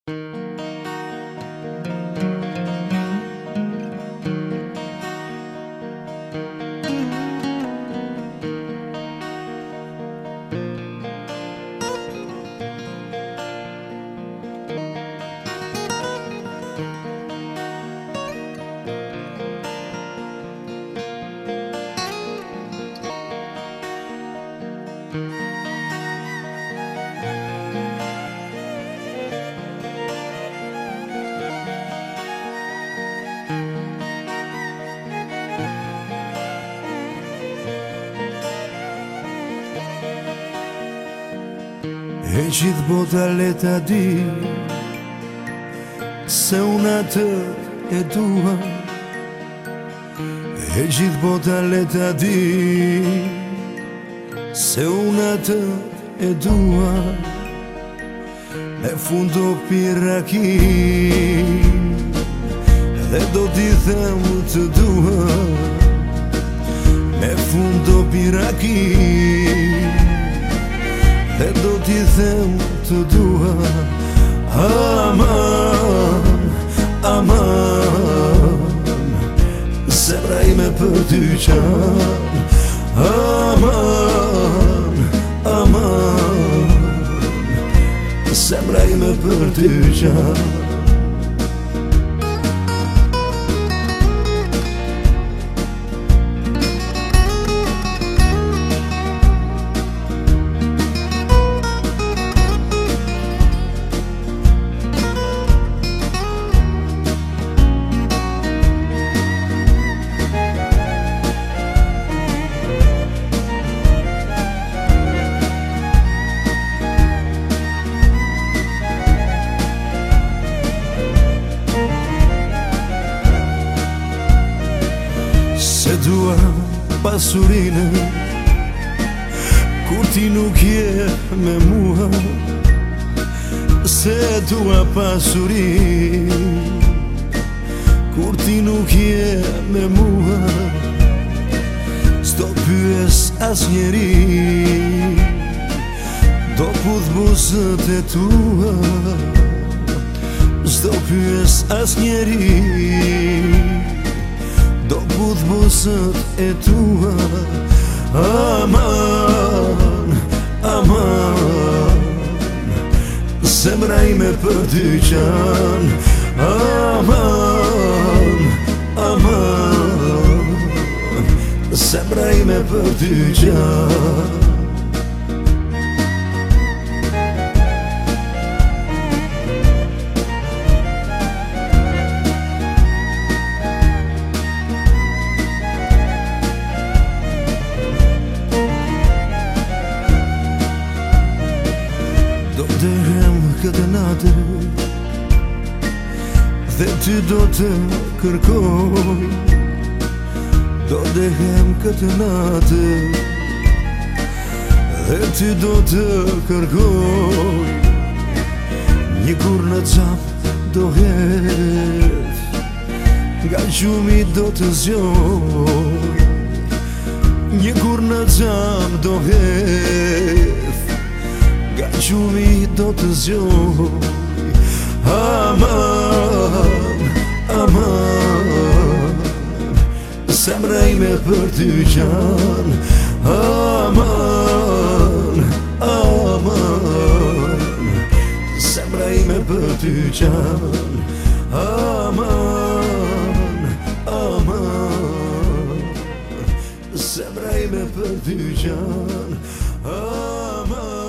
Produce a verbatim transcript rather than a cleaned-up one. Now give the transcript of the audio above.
E gjithë bota le ta di se unë atë e dua. E gjithë bota le ta di se unë atë e dua. Në fund do pirakin dhe do t'i them të dua. Në fund do pirakin dhe do t'i them të dua. Aman, aman, zemra ime për ty qanë. Aman, aman, zemra ime për ty qanë. Se dua pasurinë kur ti nuk je me mua. Se dua pasurinë kur ti nuk je me mua. S'do pyes as njeri, do pudh buzët e tua. S'do pyes as njeri, do pudh buzët e tua. Aman, aman, zemra ime për ty qanë. Aman, aman, zemra ime për ty qanë. Do dëhem këtë natë dhe ty do të kërkoj. Do dëhem këtë natë dhe ty do të kërkoj. Një kur në cap do hedh, nga gjumi do të zjoj. Një kur në cap do hedh, nga gjumi do të zjoj. Aman, aman, zemra ime për ty qanë. Aman, aman, zemra ime për ty qanë. Aman, aman, zemra ime për ty qanë. Aman.